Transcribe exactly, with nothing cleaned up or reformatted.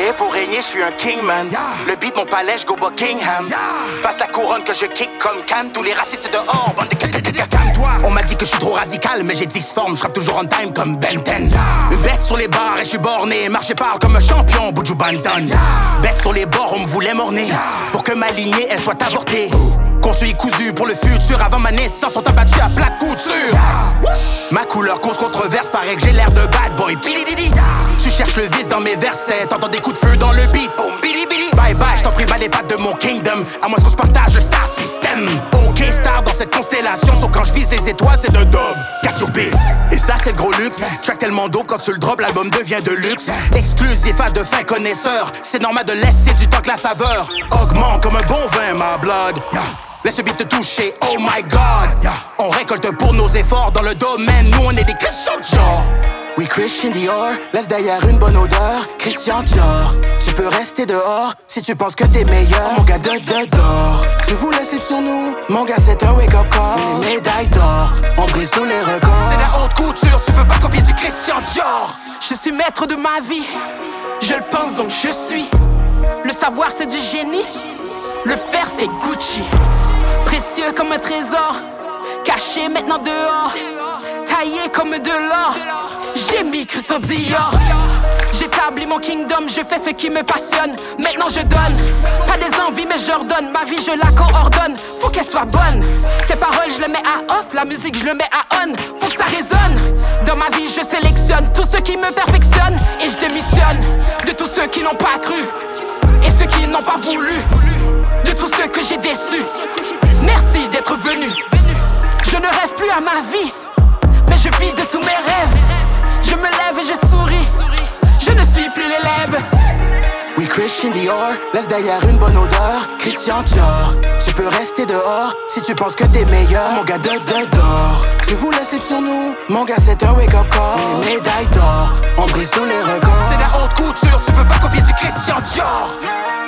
Créé pour régner, je suis un kingman. Yeah. Le beat, mon palais, je go Buckingham. Yeah. Passe la couronne que je kick comme Cam. Tous les racistes dehors, bande de Calme-toi. On m'a dit que je suis trop radical, mais j'ai dix formes, je frappe toujours on time comme Ben dix. Yeah. Une bête sur les barres et je suis borné. Marche et parle comme un champion, Buju Banton. Yeah. Bête sur les bords, on me voulait morner. Yeah. Pour que ma lignée, elle soit avortée. Construit cousu pour le futur. Avant ma naissance, on t'a battu à plat de couture. Yeah. Ma couleur cause controverse, paraît que j'ai l'air de bad boy. Billy yeah. Tu cherches le vice dans mes versets, t'entends des coups de feu dans le beat. Boom, billy billy. Bye bye, j't'en prie, bas les pattes de mon kingdom. À moins qu'on se partage le star system. Ok, star dans cette constellation, sauf quand je vise les étoiles, c'est de dub. Cassiope. Et ça, c'est le gros luxe. Track tellement dope, quand tu le drop, l'album devient de luxe. Exclusif à de fins connaisseurs. C'est normal de laisser du temps que la saveur augmente comme un bon vin, ma blood. Yeah. Laisse le beat te toucher, oh my god. Yeah. On récolte pour nos efforts dans le domaine, nous on est des Christian Dior. Oui, Christian Dior, laisse derrière une bonne odeur. Christian Dior, tu peux rester dehors si tu penses que t'es meilleur. Mon gars de de d'or, tu voulais slip sur nous. Mon gars c'est un wake up call. Les médailles d'or, on brise tous les records. C'est la haute couture, tu peux pas copier du Christian Dior. Je suis maître de ma vie, je le pense donc je suis. Le savoir c'est du génie, le faire c'est Gucci. Précieux comme un trésor, caché maintenant dehors, taillé comme de l'or. J'ai mis Christian Dior. J'établis mon kingdom, je fais ce qui me passionne. Maintenant je donne, pas des envies mais j'ordonne. Ma vie je la coordonne, faut qu'elle soit bonne. Tes paroles je les mets à off, la musique je le mets à on. Faut que ça résonne. Dans ma vie je sélectionne tous ceux qui me perfectionnent. Et je démissionne de tous ceux qui n'ont pas cru et ceux qui n'ont pas voulu, de tous ceux que j'ai déçus. Merci d'être venu. Je ne rêve plus à ma vie, mais je vis de tous mes rêves. Je me lève et je souris, je ne suis plus l'élève. Oui, Christian Dior, laisse derrière une bonne odeur. Christian Dior, tu peux rester dehors si tu penses que t'es meilleur. Mon gars de de d'or, tu voulais slip sur nous. Mon gars c'est un wake up call. Les médailles d'or, on brise tous les records. C'est la haute couture, tu peux pas copier du Christian Dior.